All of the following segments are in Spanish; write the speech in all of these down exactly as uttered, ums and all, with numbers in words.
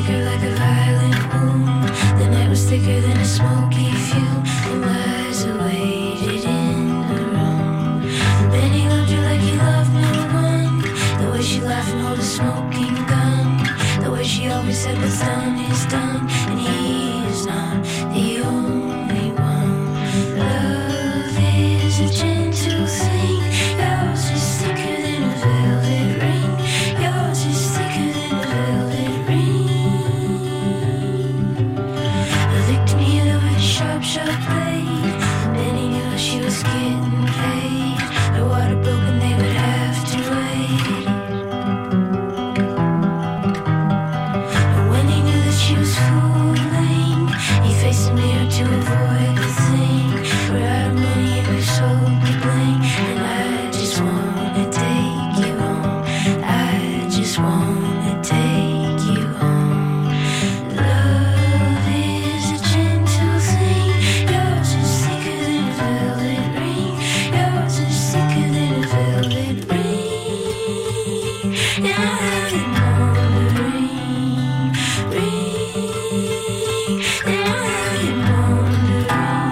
flicker like a violent wound. The night was thicker than a smoky fume. The lies awaited in the room. Then he loved her like he loved no one. The way she laughed and held a smoking gun. The way she always said what's done is done. And he is not the only one. Love is a gentle thing. Yours is thicker than a velvet ring. Yours is thicker than a velvet ring. The victim here with a sharp, sharp blade. Then he knew she was getting paid. The water broke and they would have to wait. And when he knew that she was fooling, he faced the mirror to avoid the thing. We're out of money and we're so bling. And I just wanna take you home. I just wanna take you home. Love is a gentle thing. Yours is thicker than a velvet ring. Yours is thicker than a velvet ring. Now I'm wondering, ring. Now I'm wondering.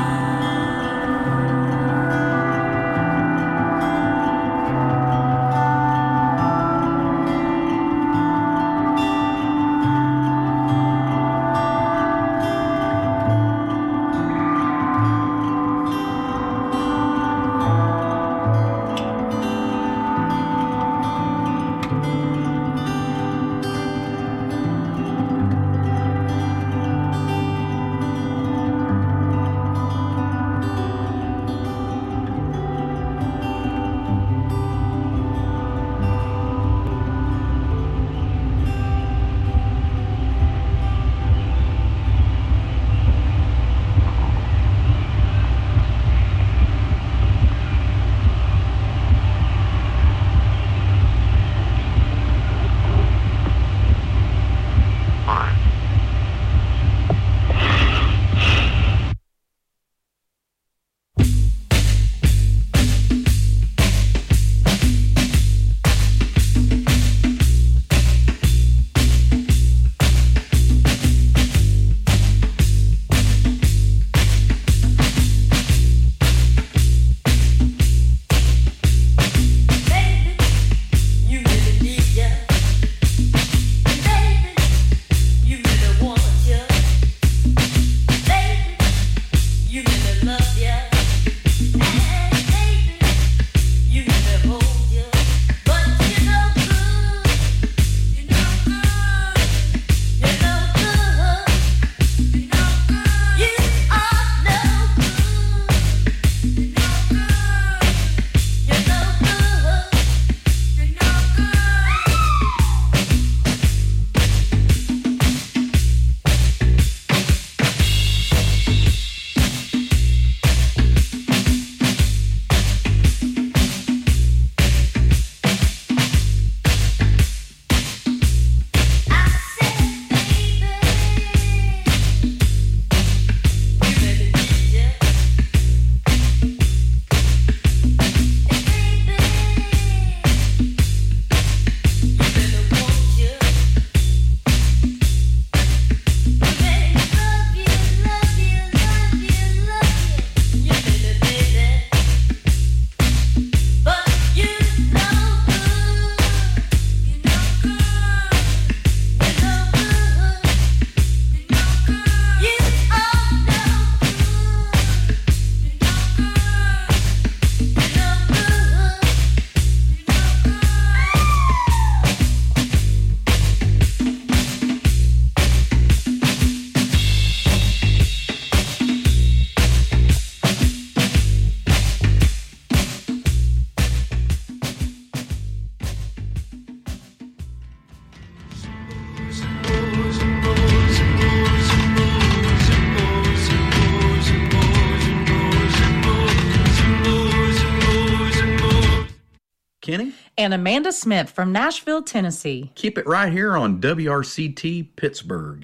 Kenny. And Amanda Smith from Nashville, Tennessee. Keep it right here on W R C T Pittsburgh.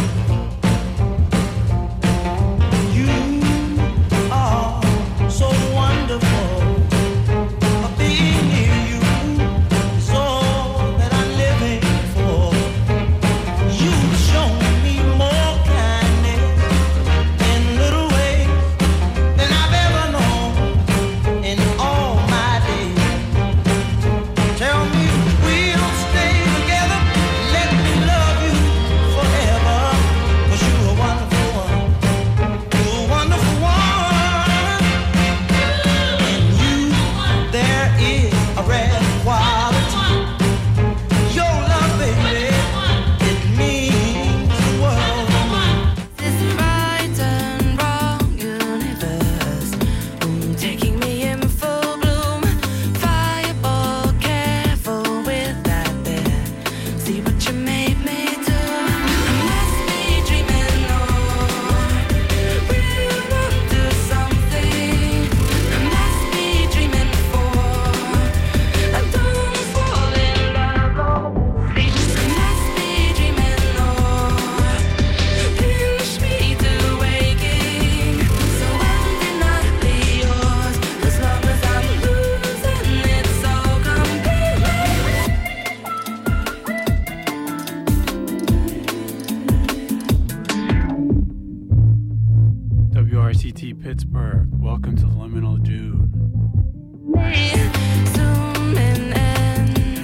You are so Welcome to Liminal Dude. Zooming in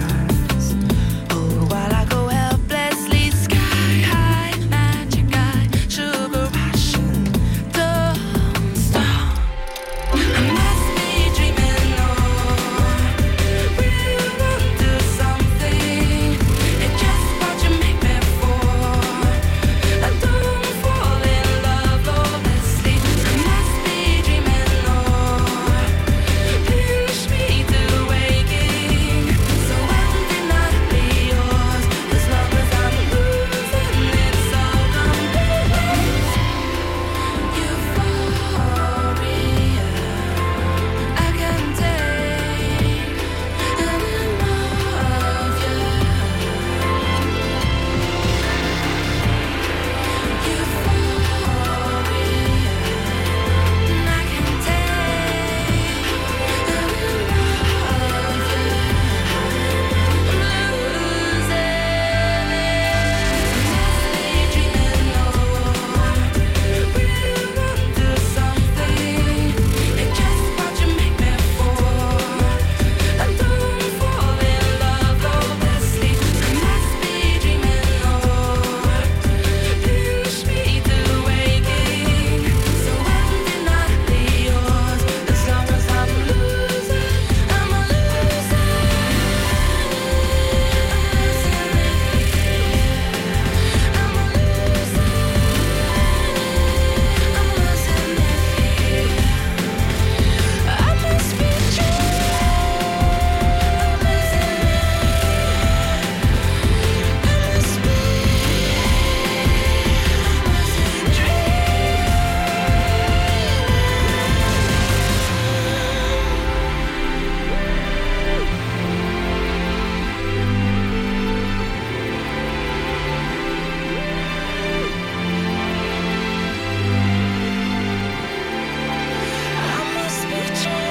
oh, while I go helplessly sky high, magic eye, sugar passion, don't stop. I must be dreaming or we're onto something. It's just what you make me for. I don't fall in love hopelessly. I must be dreaming or push me to waking. So undeniably yours, as long as I'm losing, it's all complete. Euphoria, I can take any more of you. Push me to waking, so undeniably yours. As long as I'm losing, I'm a loser. I'm a loser. I'm losing it. I must be true. I'm losing it. I must be. I must be true.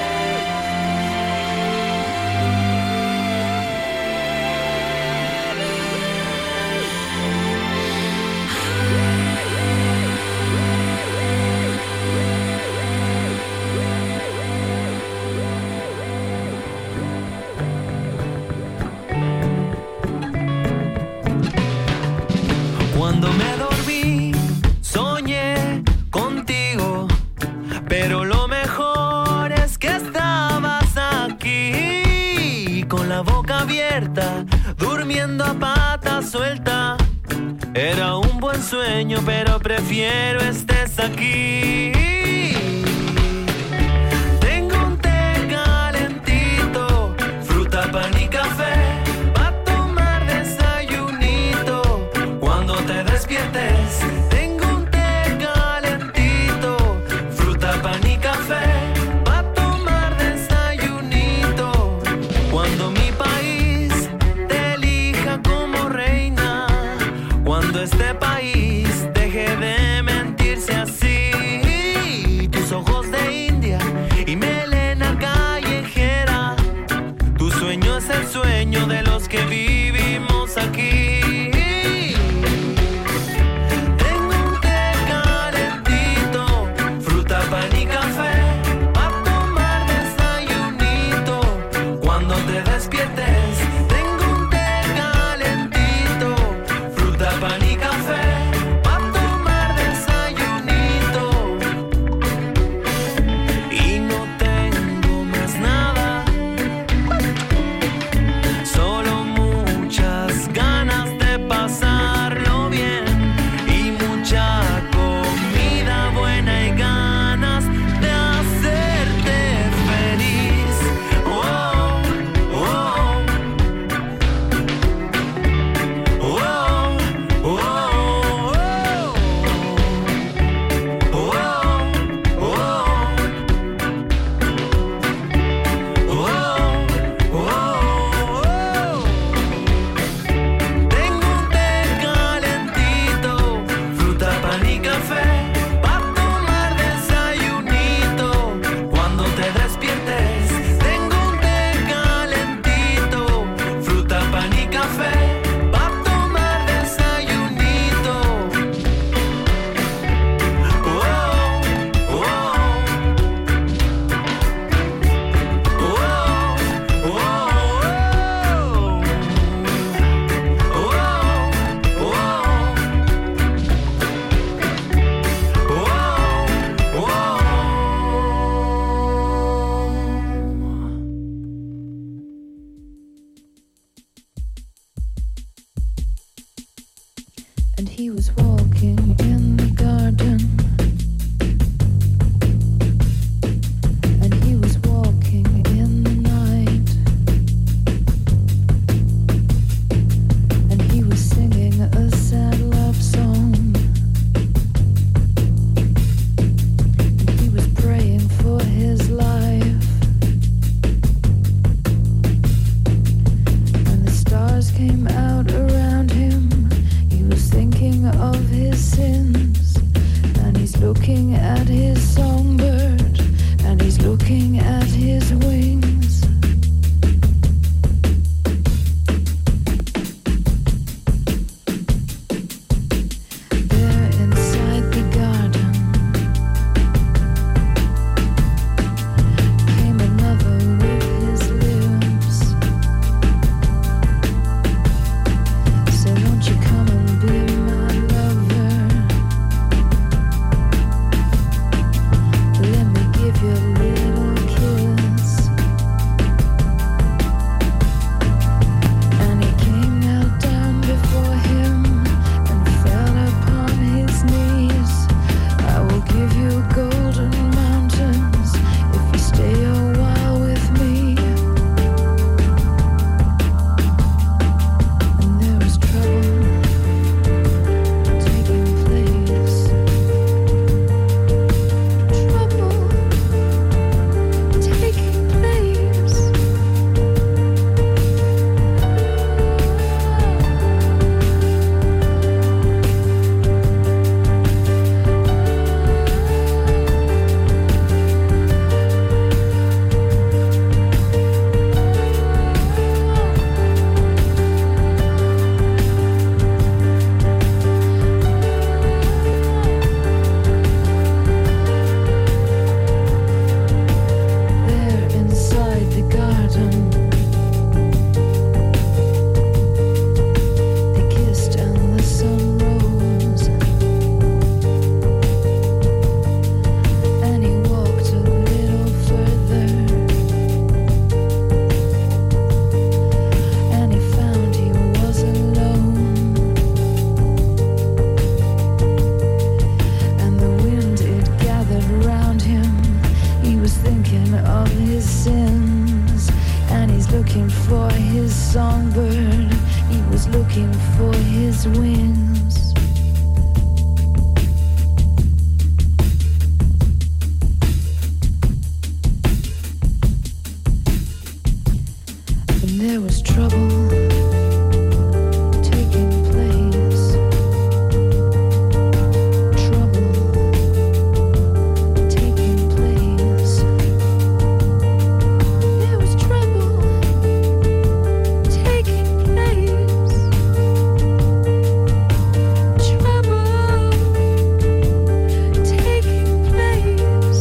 Cuando me dormí, soñé contigo, pero lo mejor es que estabas aquí, con la boca abierta, durmiendo a pata suelta. Era un buen sueño, pero prefiero estés aquí. Tengo un té calentito, fruta, pan y café, pa' tomar desayunito cuando te despiertes. Tengo un té calentito, fruta, pan y café, pa' tomar desayunito cuando mi país te elija como reina, cuando este país deje de mentirse así. Tus ojos de India y melena callejera, tu sueño es el sueño de los que vivimos aquí. Tengo un té calentito, fruta, pan y café, pa' tomar desayunito cuando te despiertes. Tengo un té calentito, fruta, pan y café, pa' tomar desayunito. Y no tengo más nada, solo música And he was walking in the garden. And he was walking in the night. And he was singing a sad love song. And he was praying for his life. And the stars came out around him. He was thinking of his sins. And he's looking at his songbird. And he's looking at his wings. There inside the garden came another with his lips. So won't you come and be my lover? Let me give you a little kiss. And he came, knelt down before him, and fell upon his knees. I will give you golden mountains if you stay a while with me. And there was trouble taking place. Trouble taking place. There inside the garden, they kissed and the sun rose. And he walked a little further. And he found he was alone. And the wind, it gathered around him. He was thinking of his sins. And he's looking for his songbird. He was looking for his wings. And there was trouble taking place. Trouble taking place. There was trouble taking place. Trouble taking place.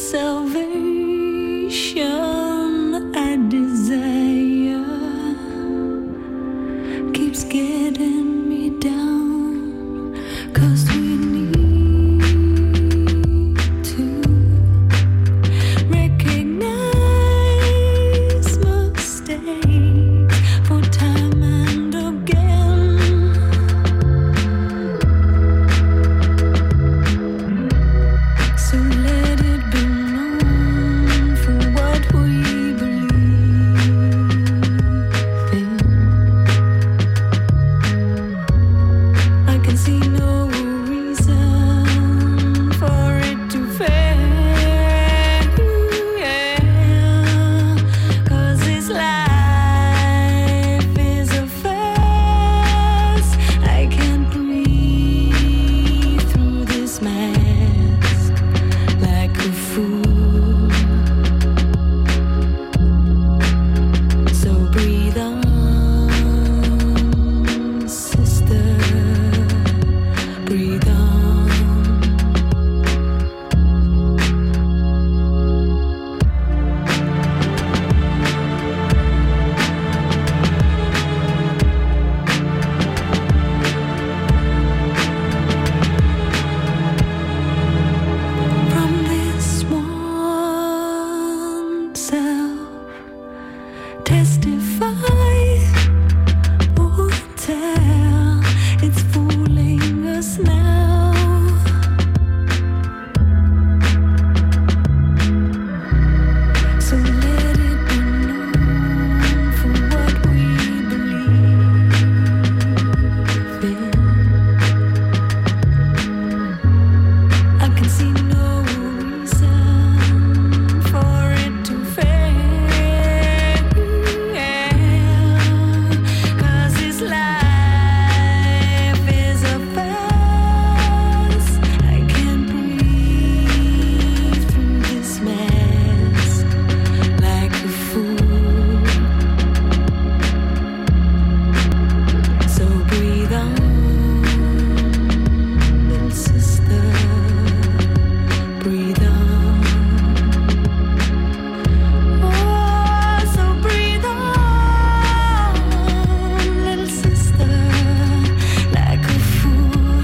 salvation I desire keeps getting me down, 'cause we need to recognize mistakes for time and again. So let it be known for what we believe in. I can see no reason for it to fail, yeah. 'Cause this life is a farce. I can't breathe through this mask like a fool. So breathe on, sister, breathe on. From this one self, testify or tell, it's fooling us now. So let it be known for what we believe in. I can see no reason for it to fail, yeah. 'Cause this life is a farce. I can't breathe through this mask like a fool. So breathe on, little sister, breathe on. Oh, so breathe on, little sister, like a fool.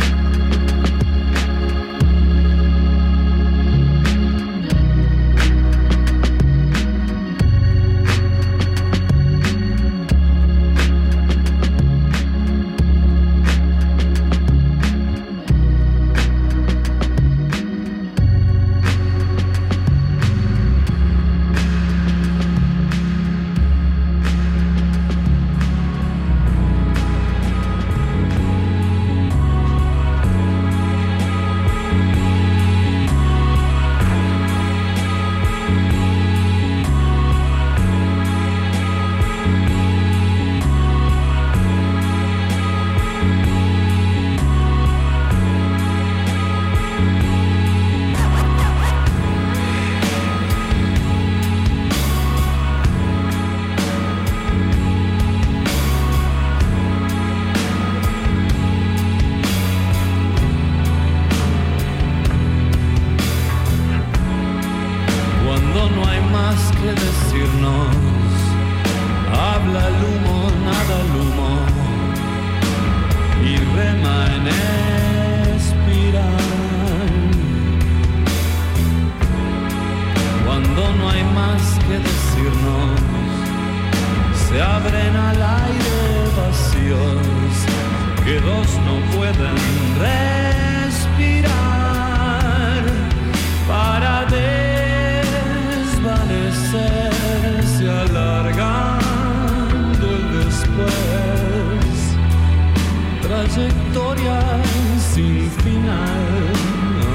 Cuando no hay más que decirnos, habla el humo, nada el humo, y rema en espiral. Cuando no hay más que decirnos, se abren al aire vacíos que dos no pueden respirar para desvanecerse, alargando el después, trayectoria sin final, no.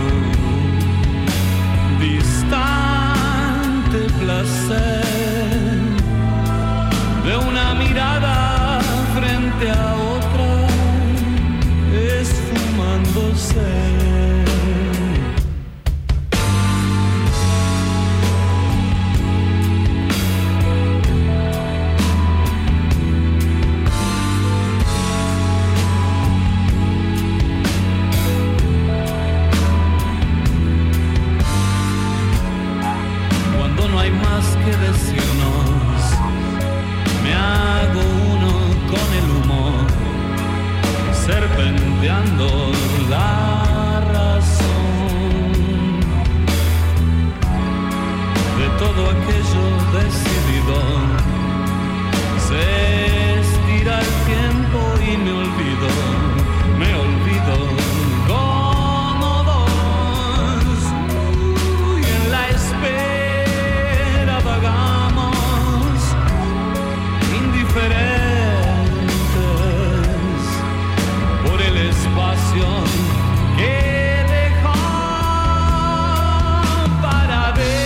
Distante placer de una mirada frente a otra, esfumándose. hay más que decirnos. Me hago uno con el humor, serpenteando la razón de todo aquello decidido. Se estira el tiempo y me olvido, me olvido como dos, y en la espera vagamos indiferentes por el espacio que dejó para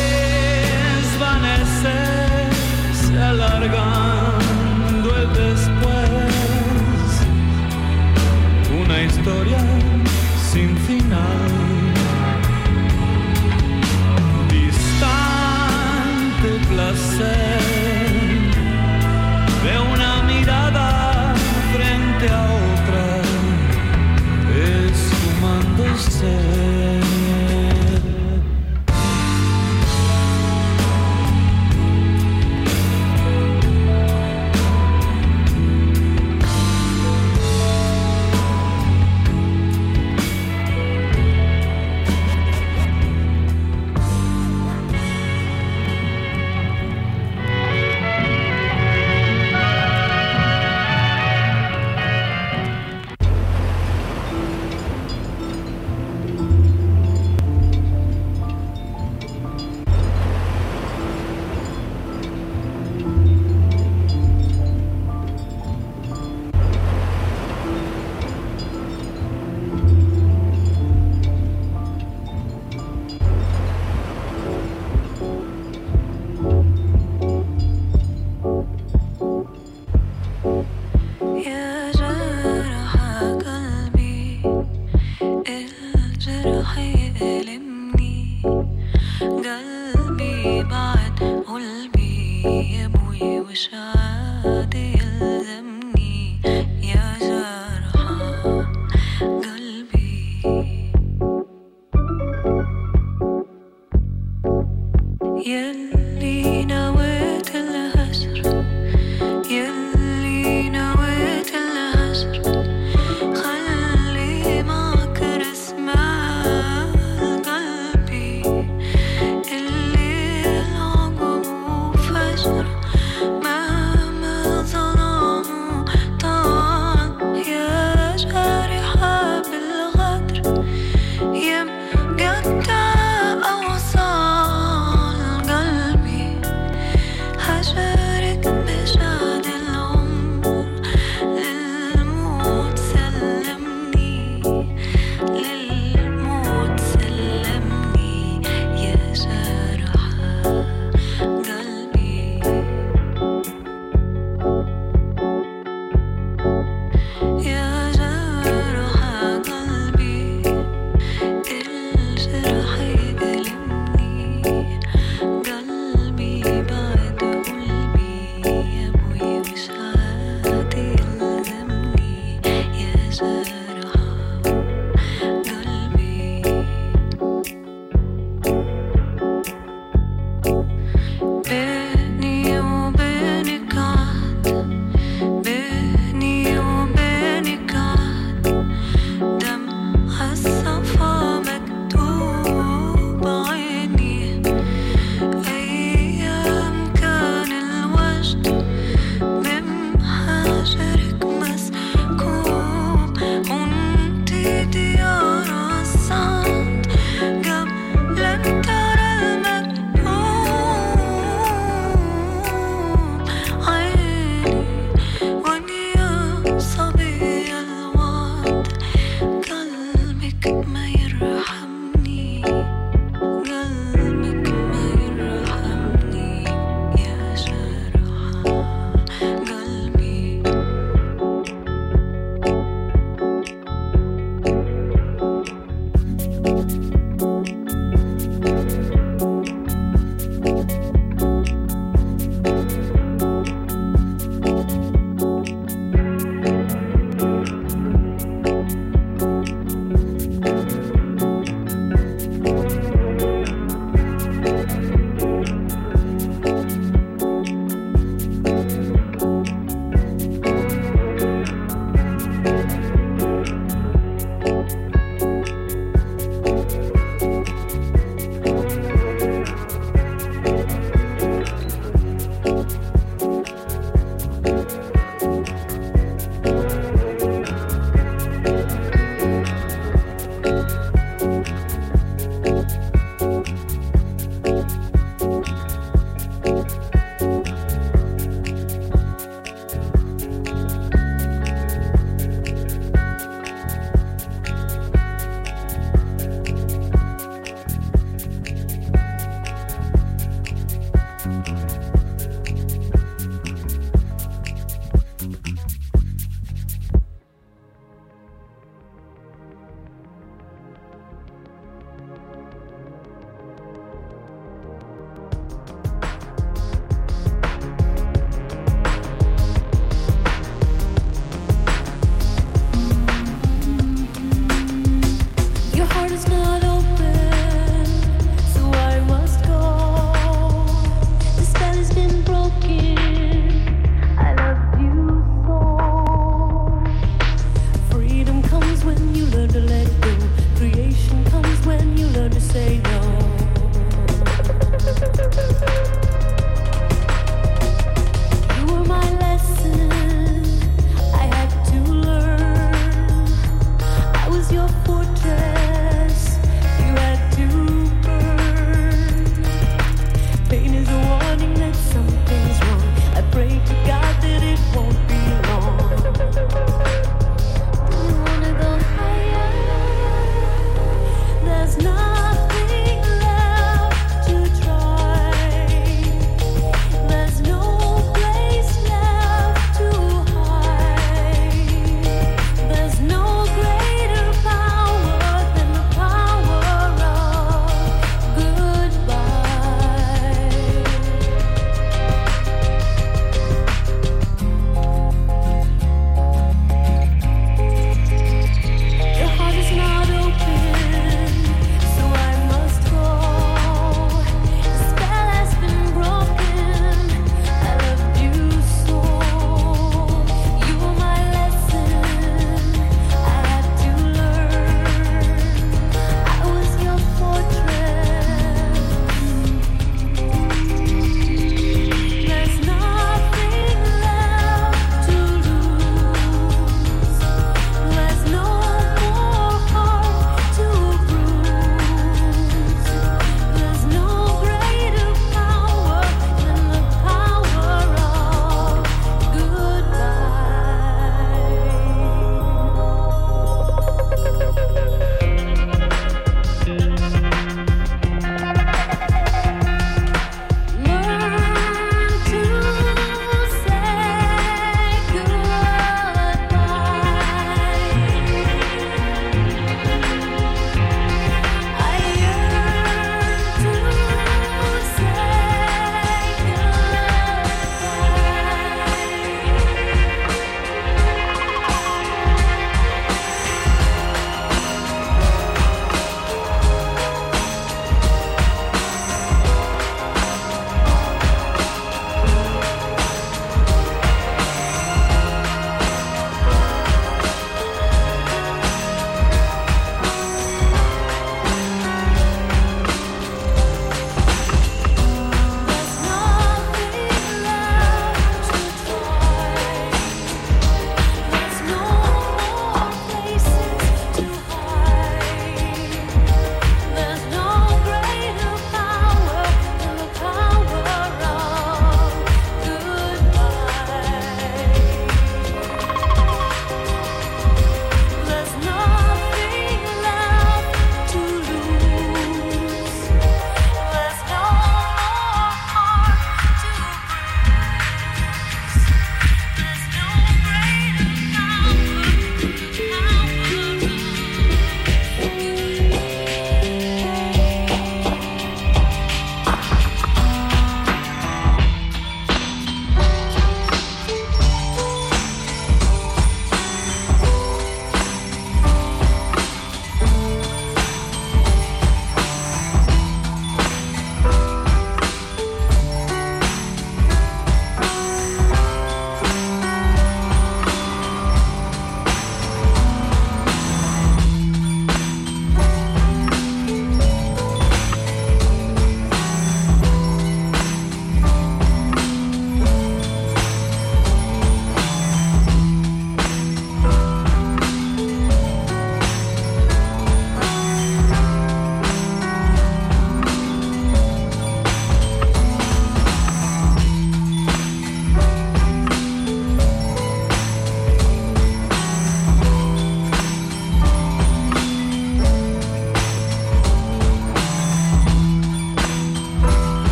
desvanecerse, alargando el después, una historia sin final, distante placer de una mirada frente a otra, esfumándose.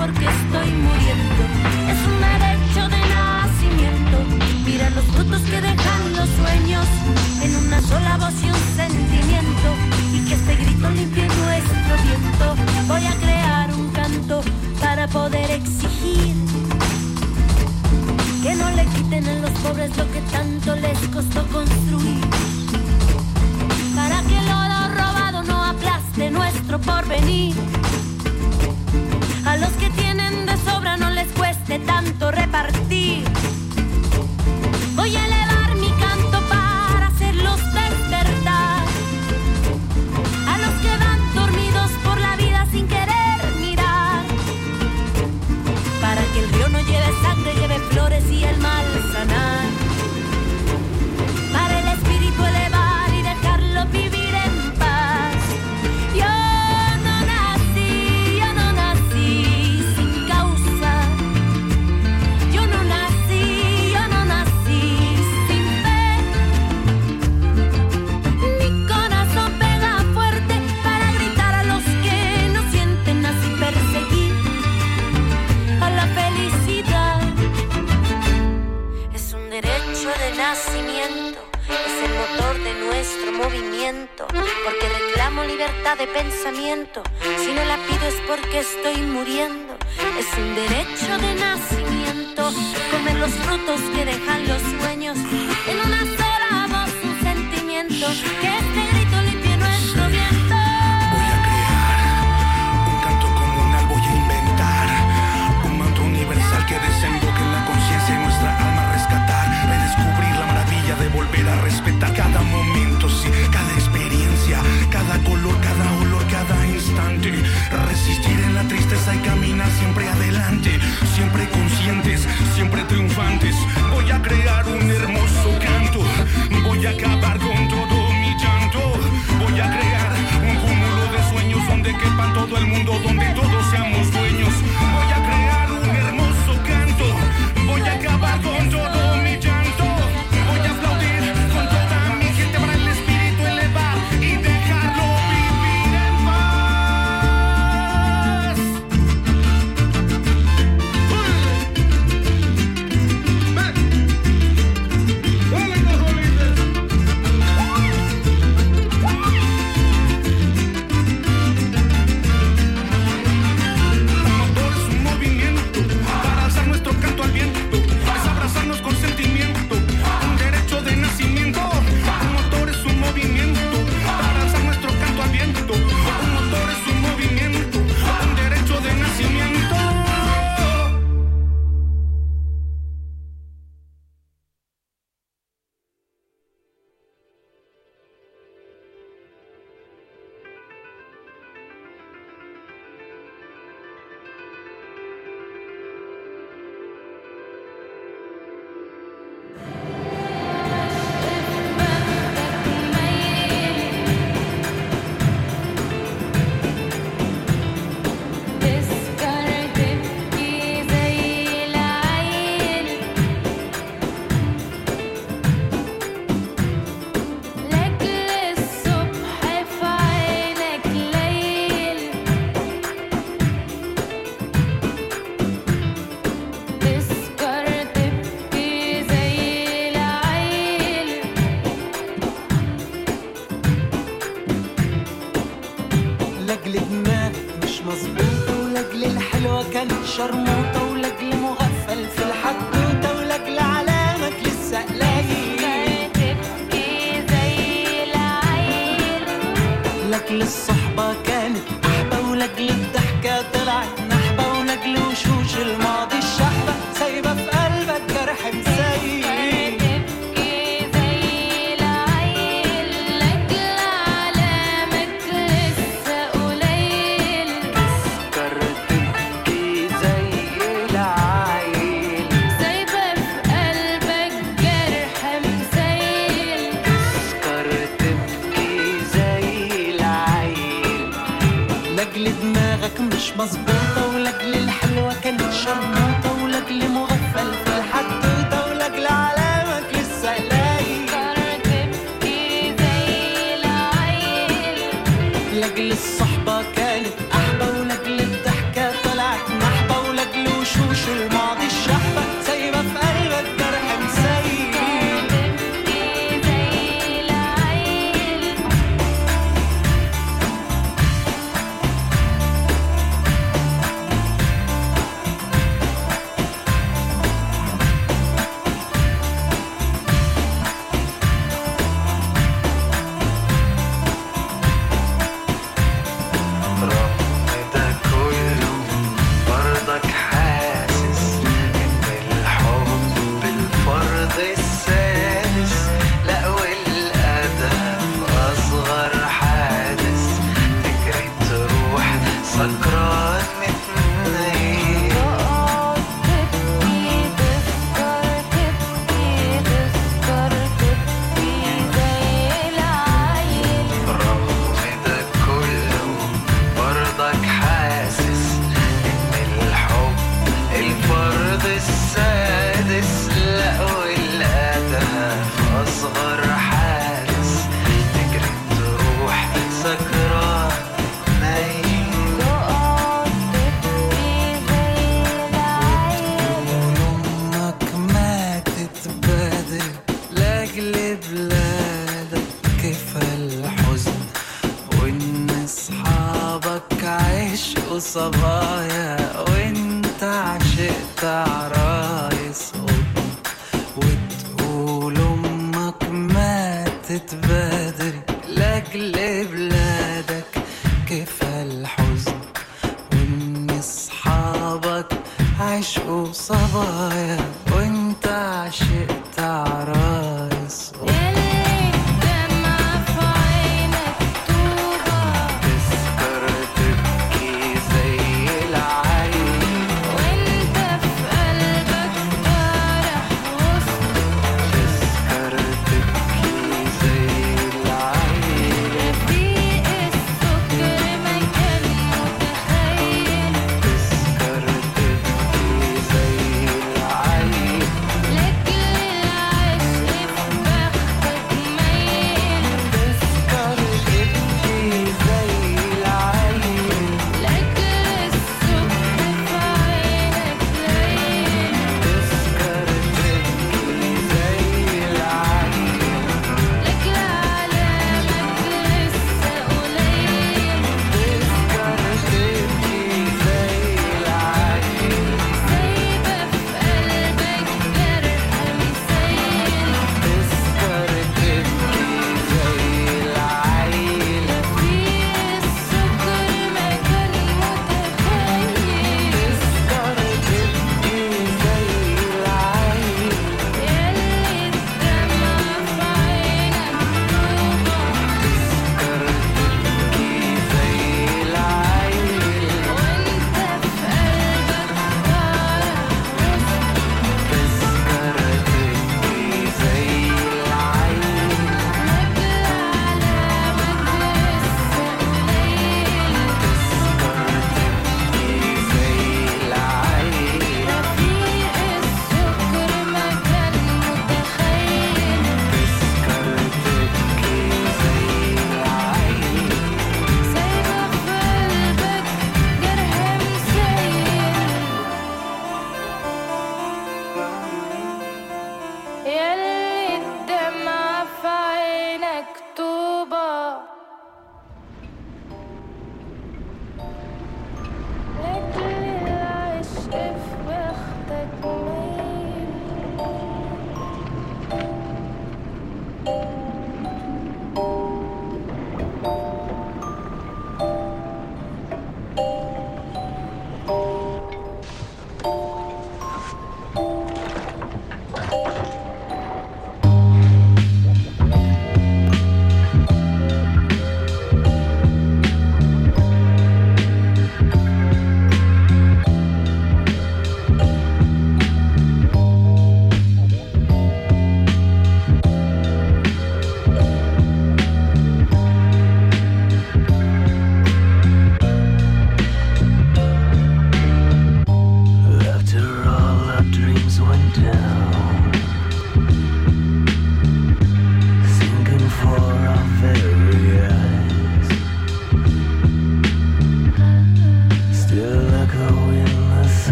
porque estoy muriendo. Es un derecho de nacimiento. Mira los frutos que dejan los sueños en una sola voz y un sentimiento. Y que este grito limpie nuestro viento. Voy a crear un canto para poder exigir que no le quiten a los pobres lo que tanto les costó construir. Para que el oro robado no aplaste nuestro porvenir. A los que tienen de sobra no les cueste tanto repartir. Voy a elevar mi canto para hacerlos despertar. A los que van dormidos por la vida sin querer mirar. Para que el río no lleve sangre, lleve flores y el mal sanar. Para el espíritu elevar y dejarlo vivir en paz. Yo no nací, yo no nací sin causa. Yo no nací, yo no nací sin fe. Mi corazón pega fuerte para gritar a los que no sienten, así perseguir a la felicidad. Es un derecho de nacimiento, es el motor de nuestro movimiento, porque reclamo libertad de pensamiento. Si no la pido es porque estoy muriendo. Es un derecho de nacimiento, comer los frutos que dejan los sueños en una sola voz, un sentimiento. Que este grito limpie nuestro viento. Voy a crear un canto comunal, voy a inventar un manto universal que desemboque en la conciencia y nuestra alma rescatar, redescubrir la maravilla de volver a respetar cada momento, sí, cada experiencia, cada color, cada olor, cada instante. Resistir en la tristeza y caminar siempre adelante, siempre conscientes, siempre triunfantes. Voy a crear un hermoso canto, voy a acabar con todo mi llanto. Voy a crear un cúmulo de sueños donde quepan todo el mundo, donde todos seamos dueños. Voy a crear un hermoso canto, voy a acabar con todo mi llanto. Voy a aplaudir con toda mi gente para el espíritu elevar y dejarlo vivir en paz. Un motor es un movimiento para alzar nuestro canto al viento. Es abrazarnos con sentimiento, un derecho de nacimiento. Un motor es un movimiento para alzar nuestro canto al viento. Un motor es un movimiento, un derecho de nacimiento. لاجل دماغك مش مظبوطة، ولاجل الحلوة كانت شرموطة، ولاجل مغفل في الحدوتة، ولاجل علامك لسه قليل، لاجل الصحبة كانت أحبة، ولاجل الضحكة طلعت نحبة، ولاجل وشوش الماضي الشحبة سايبة في قلبك جرح مسيل. مش صبايا وانت عشقت عرايس قطن وتقول امك ماتت بدري لاجل بلادك كيف الحزن وان اصحابك عشقوا صبايا وانت عشقت عرايس قطن لك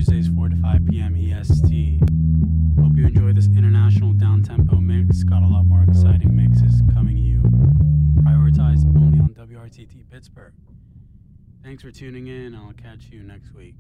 Tuesdays, four to five p.m. E S T. Hope you enjoy this international down-tempo mix. Got a lot more exciting mixes coming you. Prioritized only on W R T T Pittsburgh. Thanks for tuning in. I'll catch you next week.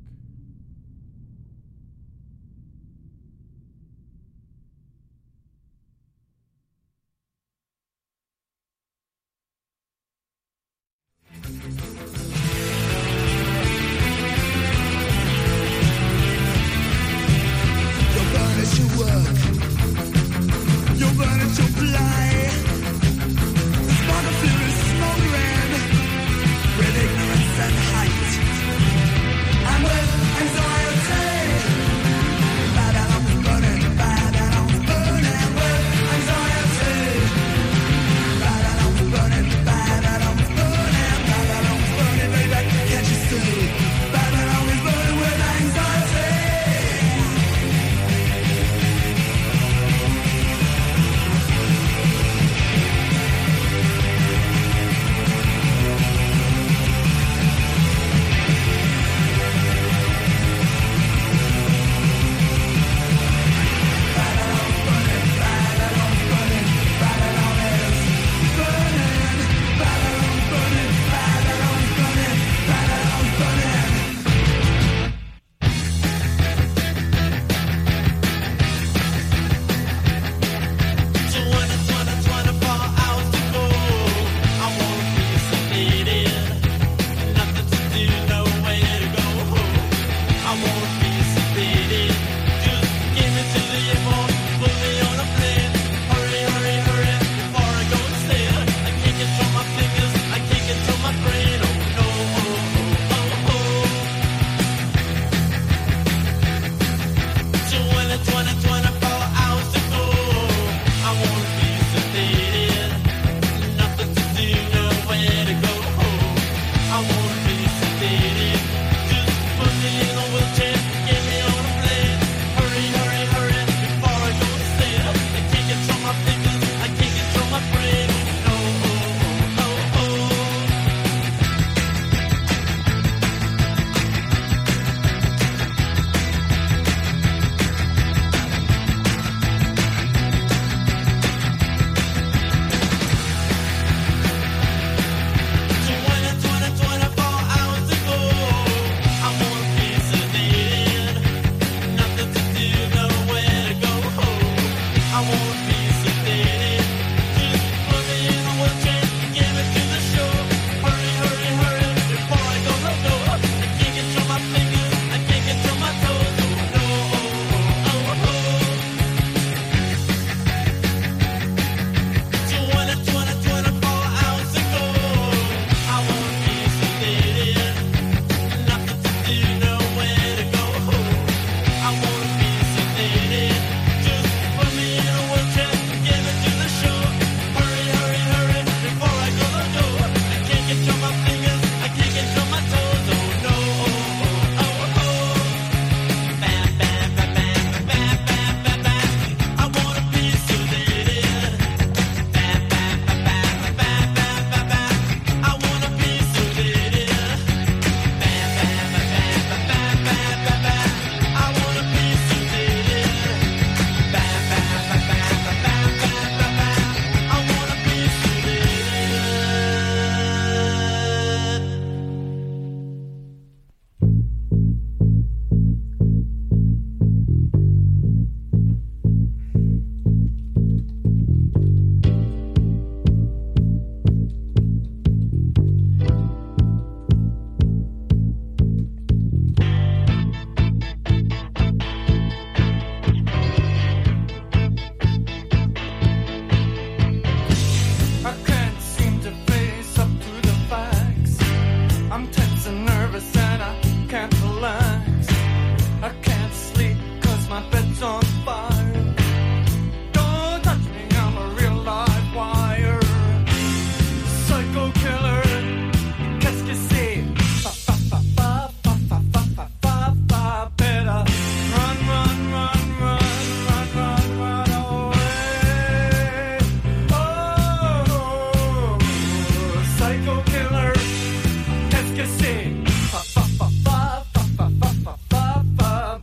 Fa fa fa fa fa fa fa fa fa.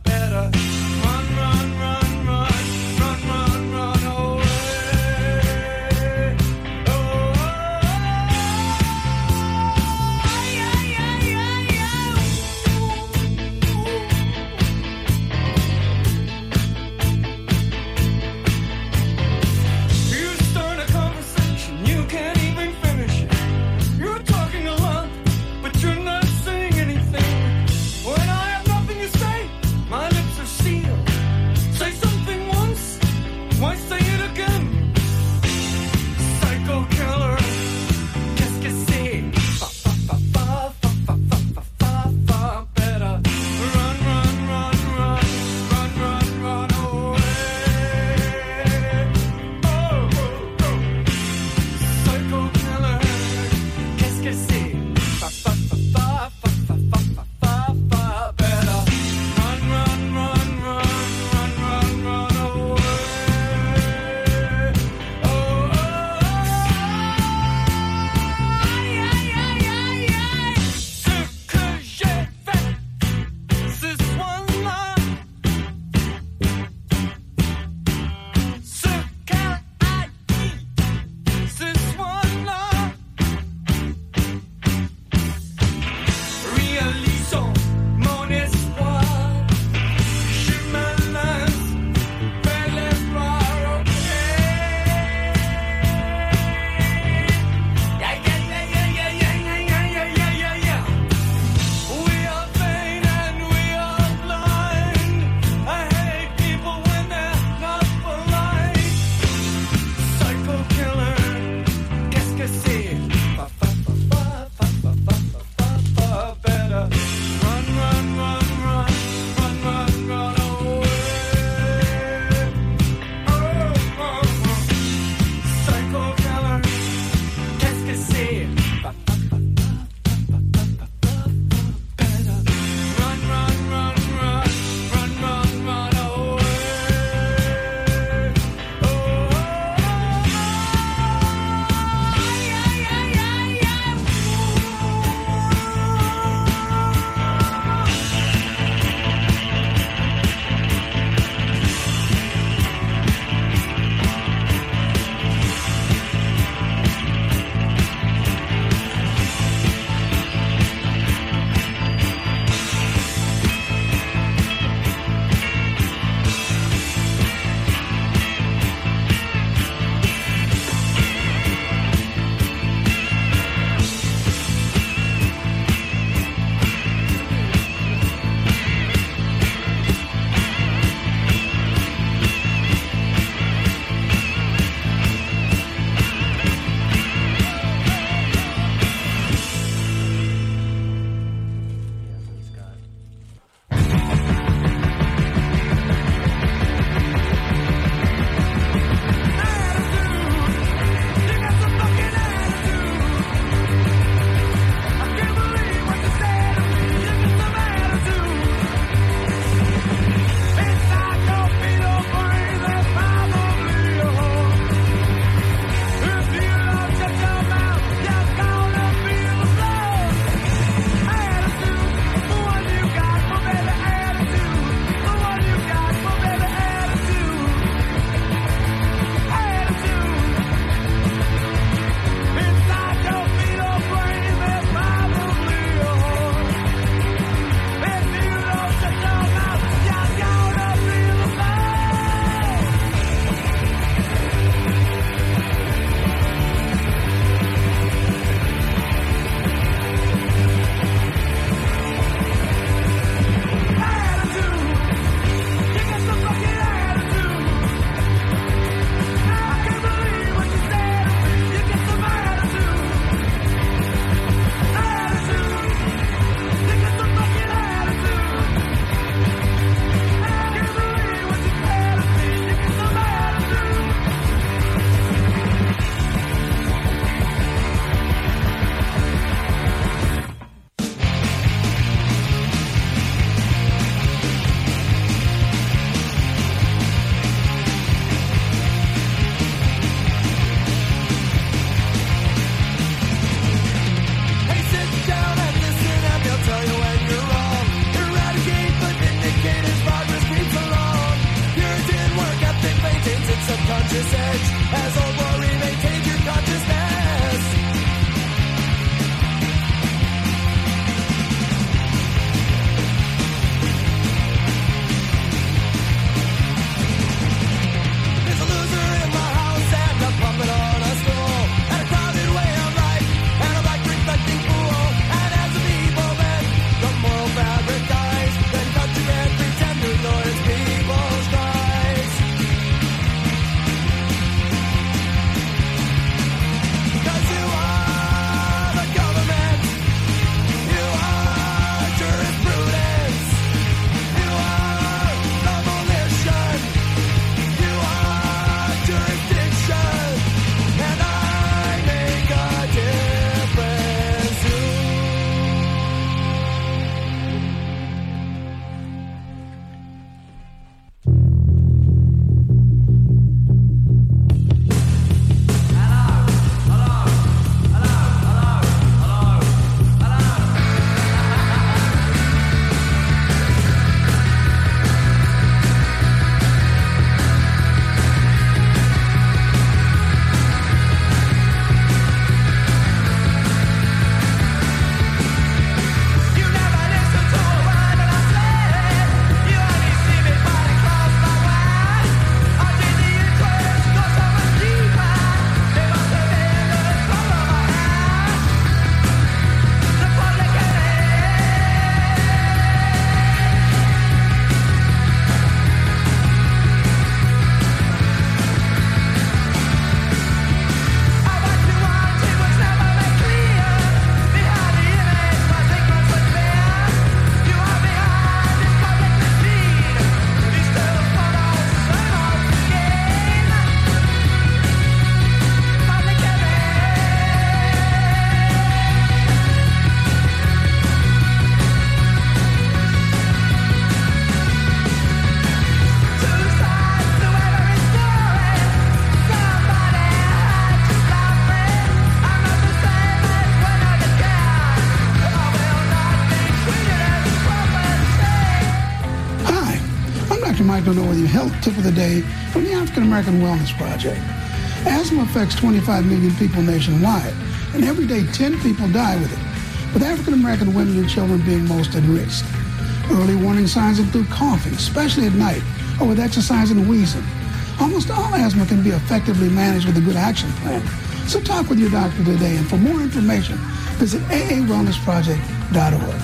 you might go know with your health tip of the day from the African American Wellness Project. Asthma affects twenty-five million people nationwide, and every day ten people die with it, with African American women and children being most at risk. Early warning signs include coughing, especially at night, or with exercise and wheezing. Almost all asthma can be effectively managed with a good action plan. So talk with your doctor today, and for more information, visit A A wellness project dot org.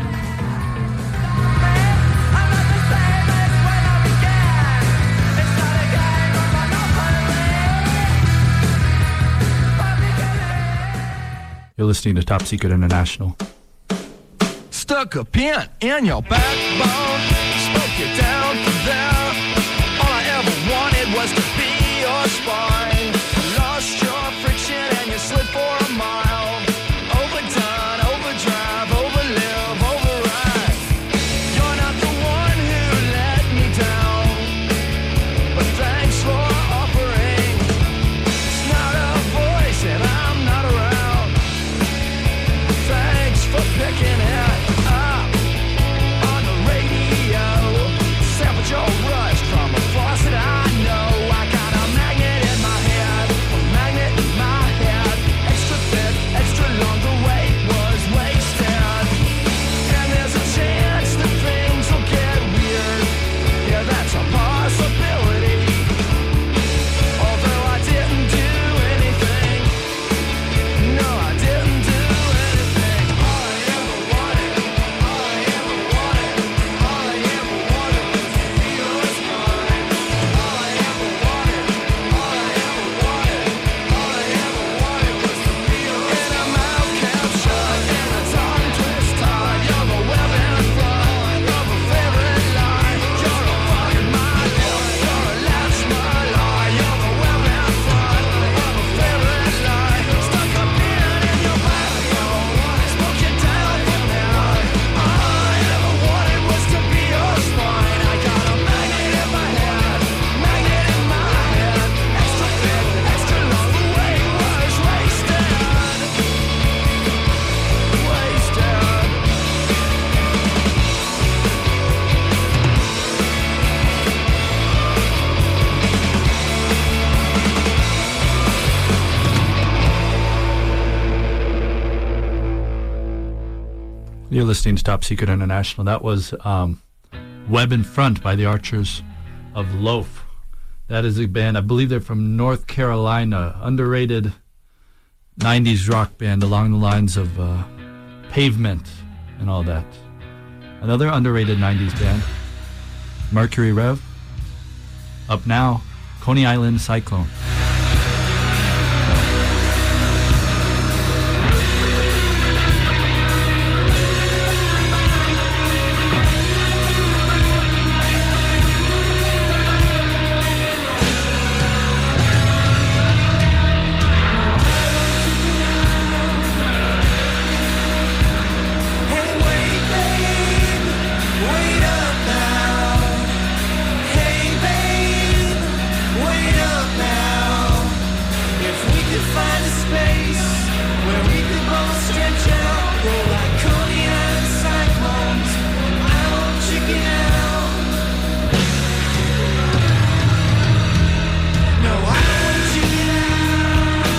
You're listening to Top Secret International. Stuck a pin in your backbone, spoke you down from there. All I ever wanted was to be your spine. Lost your friction and you slid for a mile. Overdone, overdrive, overlive, override. You're not the one who let me down, but thanks for offering. It's not a voice and I'm not around. Thanks for picking it up on the radio. Sample your rush from a faucet I know. I got a magnet in my head, a magnet in my head. Extra thick, extra long, the weight was wasted. And there's a chance that things will get weird. Yeah, that's a possibility. Although I didn't do anything. No, I didn't do anything. All I ever wanted, all I ever wanted, all I ever wanted was to be yours, mine. All I ever wanted, all I ever wanted, all I ever wanted was to be yours. In a mouth kept shut, in a tongue twist tied. You're the web and flood, you're my favorite line. You're a fucking my love, you're a latch my lie. You're the web and flood, you're my favorite line. Stuck a pin in your backbone, spoke you down from there. All I ever wanted was to be your spine. I got a magnet in my head, magnet in my head. Extra thick, extra long, the weight was wasted. Wasted. You're listening to Top Secret International. That was um, Web in Front by the Archers of Loaf. That is a band, I believe they're from North Carolina, underrated nineties rock band along the lines of uh, Pavement and all that. Another underrated nineties band, Mercury Rev. Up now, Coney Island Cyclone. Hey, wait, babe, wait up now. Hey, babe, wait up now. If we could find a space where we could both stretch out, roll like Coney Island cyclones, I won't chicken out. No, I won't chicken out.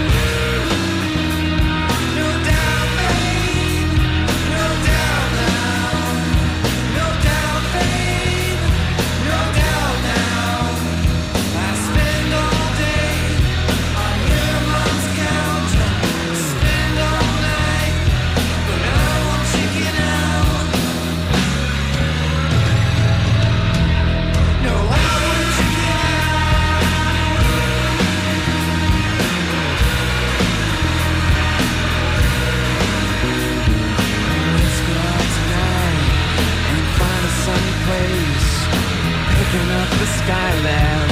No doubt, babe. No doubt now, no doubt, babe, no doubt now. I spend all day on your mom's couch, I spend all night, but I won't chicken out. No, I won't chicken out. Let's go out tonight and find a sunny place, picking up the skyline.